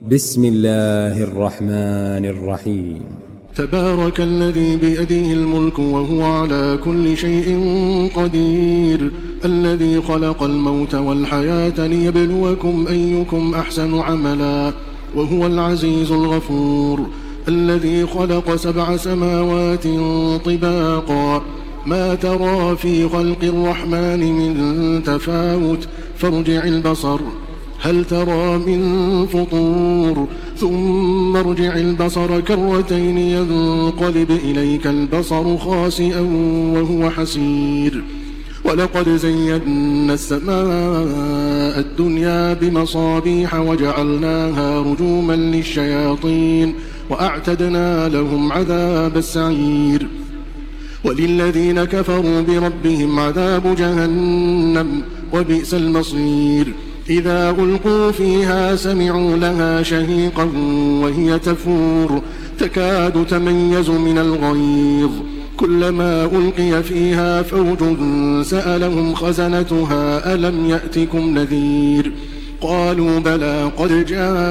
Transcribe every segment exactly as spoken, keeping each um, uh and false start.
بسم الله الرحمن الرحيم. تبارك الذي بيده الملك وهو على كل شيء قدير، الذي خلق الموت والحياة ليبلوكم أيكم أحسن عملا، وهو العزيز الغفور، الذي خلق سبع سماوات طباقا، ما ترى في خلق الرحمن من تفاوت، فارجع البصر هل ترى من فطور، ثم ارجع البصر كرتين ينقلب إليك البصر خاسئا وهو حسير. ولقد زينا السماء الدنيا بمصابيح وجعلناها رجوما للشياطين وأعتدنا لهم عذاب السعير. وللذين كفروا بربهم عذاب جهنم وبئس المصير. إذا ألقوا فيها سمعوا لها شهيقا وهي تفور، تكاد تميز من الغيظ، كلما ألقي فيها فوج سألهم خزنتها ألم يأتكم نذير، قالوا بلى قد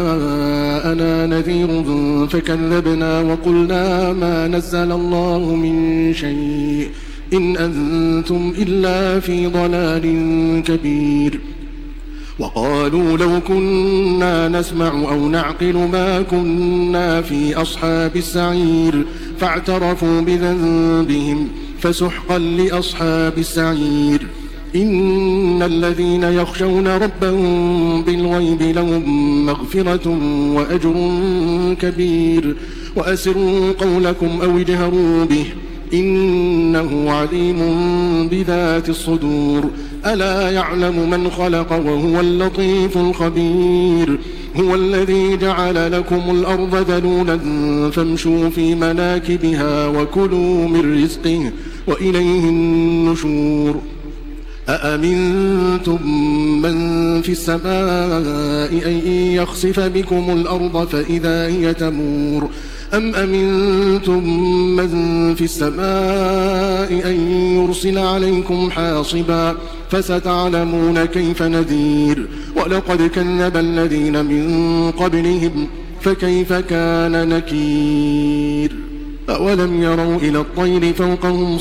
جاءنا نذير فكذبنا وقلنا ما نزل الله من شيء إن أنتم إلا في ضلال كبير. وقالوا لو كنا نسمع أو نعقل ما كنا في أصحاب السعير، فاعترفوا بذنبهم فسحقا لأصحاب السعير. إن الذين يخشون ربهم بالغيب لهم مغفرة وأجر كبير. وأسروا قولكم أو اجهروا به إنه عليم بذات الصدور. ألا يعلم من خلق وهو اللطيف الخبير. هو الذي جعل لكم الأرض ذلولا فامشوا في مناكبها وكلوا من رزقه وإليه النشور. أأمنتم من في السماء أن يخسف بكم الأرض فإذا هي تمور، أم أمنتم من في السماء أن يرسل عليكم حاصبا، فستعلمون كيف نذير. ولقد كذب الذين من قبلهم فكيف كان نكير. أولم يروا إلى الطير فوقهم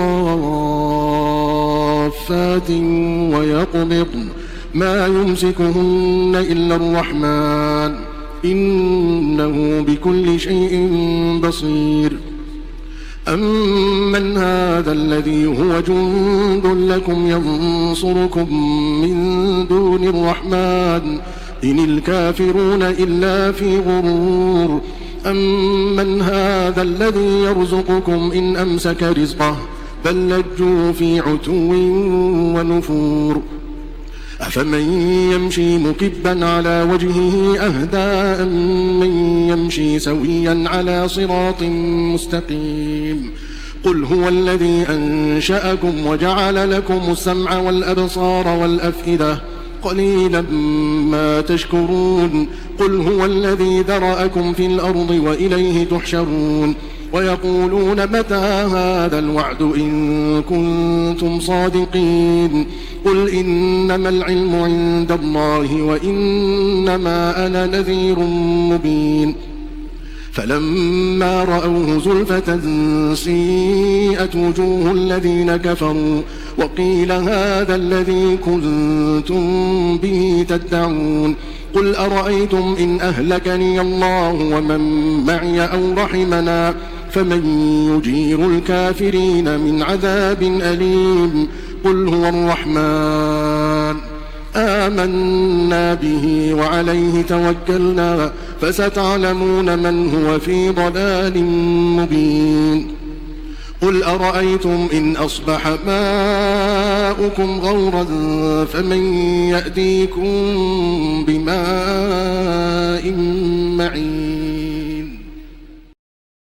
صافات ويقبضن ما يمسكهن إلا الرحمن إنه بكل شيء بصير. أمن هذا الذي هو جند لكم ينصركم من دون الرحمن إن الكافرون إلا في غرور. أمن هذا الذي يرزقكم إن أمسك رزقه بل لجوا في عتو ونفور. أفمن يمشي مكبا على وجهه أهدى أمن يمشي سويا على صراط مستقيم. قل هو الذي أنشأكم وجعل لكم السمع والأبصار والأفئدة قليلا ما تشكرون. قل هو الذي ذرأكم في الأرض وإليه تحشرون. ويقولون متى هذا الوعد إن كنتم صادقين. قل إنما العلم عند الله وإنما أنا نذير مبين. فلما رأوه زلفة سيئت وجوه الذين كفروا وقيل هذا الذي كنتم به تدعون. قل أرأيتم إن أهلكني الله ومن معي أو رحمنا فمن يجير الكافرين من عذاب أليم. قل هو الرحمن آمنا به وعليه توكلنا فستعلمون من هو في ضلال مبين. قل أرأيتم إن أصبح ماؤكم غورا فمن يأتيكم بماء معين.